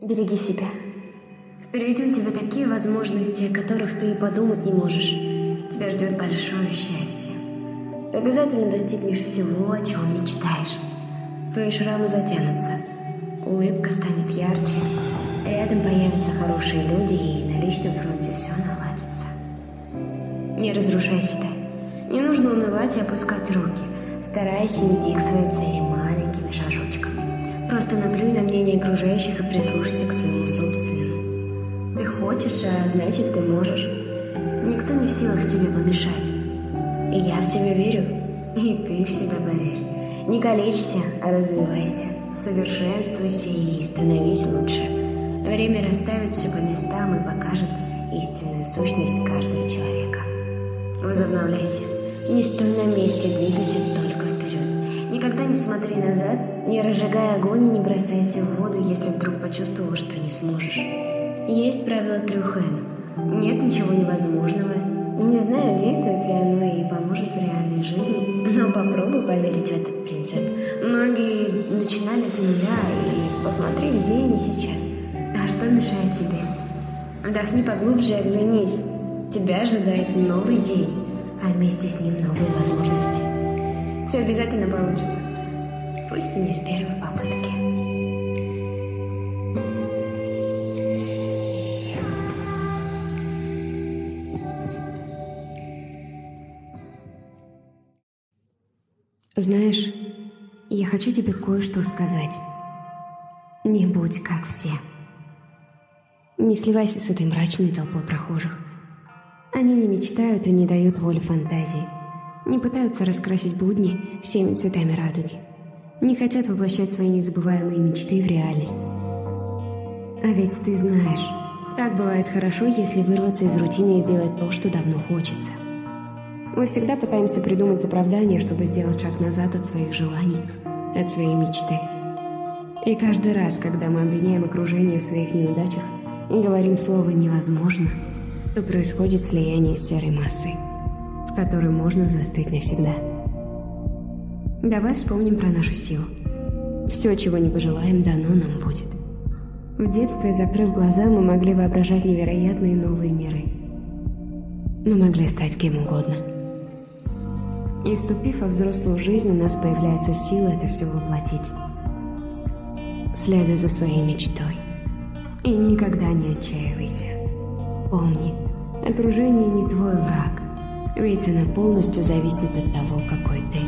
Береги себя. Впереди у тебя такие возможности, о которых ты и подумать не можешь. Тебя ждет большое счастье. Ты обязательно достигнешь всего, о чем мечтаешь. Твои шрамы затянутся. Улыбка станет ярче. Рядом появятся хорошие люди, и на личном фронте все наладится. Не разрушай себя. Не нужно унывать и опускать руки. Старайся идти к своей цели маленькими шажочками. Просто наплюй на мнение окружающих и прислушайся к своему собственному. Ты хочешь, а значит ты можешь. Никто не в силах тебе помешать. И я в тебя верю, и ты в себя поверь. Не калечься, а развивайся. Совершенствуйся и становись лучше. Время расставит все по местам и покажет истинную сущность каждого человека. Возобновляйся. Не стой на месте, двигайся только вперед. Никогда не смотри назад, не разжигай огонь и не бросайся в воду, если вдруг почувствовал, что не сможешь. Есть правило 3 Н. Нет ничего невозможного. Не знаю, действует ли оно и поможет в реальной жизни, но попробуй поверить в этот принцип. Многие начинали с нуля, и посмотри, где они сейчас. А что мешает тебе? Вдохни поглубже и оглянись. Тебя ожидает новый день, а вместе с ним новые возможности. Все обязательно получится. Пусть и не с первой попытки. Знаешь, я хочу тебе кое-что сказать. Не будь как все. Не сливайся с этой мрачной толпой прохожих. Они не мечтают и не дают воли фантазии. Не пытаются раскрасить будни всеми цветами радуги. Не хотят воплощать свои незабываемые мечты в реальность. А ведь ты знаешь, так бывает хорошо, если вырваться из рутины и сделать то, что давно хочется. Мы всегда пытаемся придумать оправдание, чтобы сделать шаг назад от своих желаний, от своей мечты. И каждый раз, когда мы обвиняем окружение в своих неудачах и говорим слово «невозможно», то происходит слияние с серой массой, в которой можно застыть навсегда. Давай вспомним про нашу силу. Все, чего не пожелаем, дано нам будет. В детстве, закрыв глаза, мы могли воображать невероятные новые миры. Мы могли стать кем угодно. И вступив во взрослую жизнь, у нас появляется сила это все воплотить. Следуй за своей мечтой. И никогда не отчаивайся. Помни, окружение не твой враг, ведь оно полностью зависит от того, какой ты.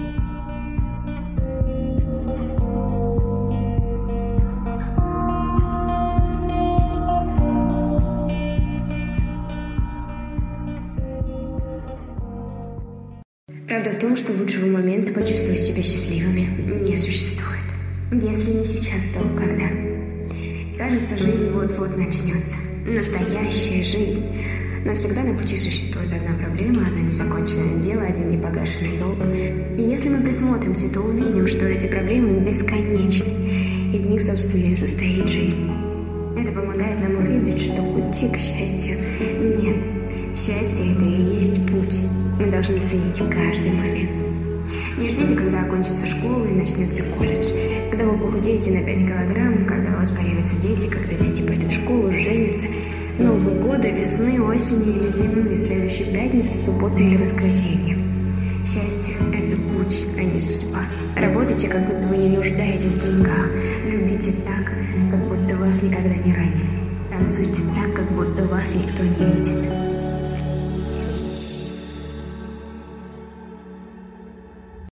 Правда в том, что лучшего момента почувствовать себя счастливыми не существует. Если не сейчас, то когда? Кажется, жизнь вот-вот начнется. Настоящая жизнь. Но всегда на пути существует одна проблема, одно незаконченное дело, один непогашенный долг. И если мы присмотримся, то увидим, что эти проблемы бесконечны. Из них, собственно, и состоит жизнь. Это помогает нам увидеть, что пути к счастью нет. Счастье – это и есть путь. Мы должны ценить каждый момент. Не ждите, когда окончится школа и начнется колледж, когда вы похудеете на 5 килограмм, когда у вас появятся дети, когда дети пойдут в школу, женятся. Нового года, весны, осени или зимы, следующей пятницы, субботы или воскресенье. Счастье – это путь, а не судьба. Работайте, как будто вы не нуждаетесь в деньгах. Любите так, как будто вас никогда не ранили. Танцуйте так, как будто вас никто не видит.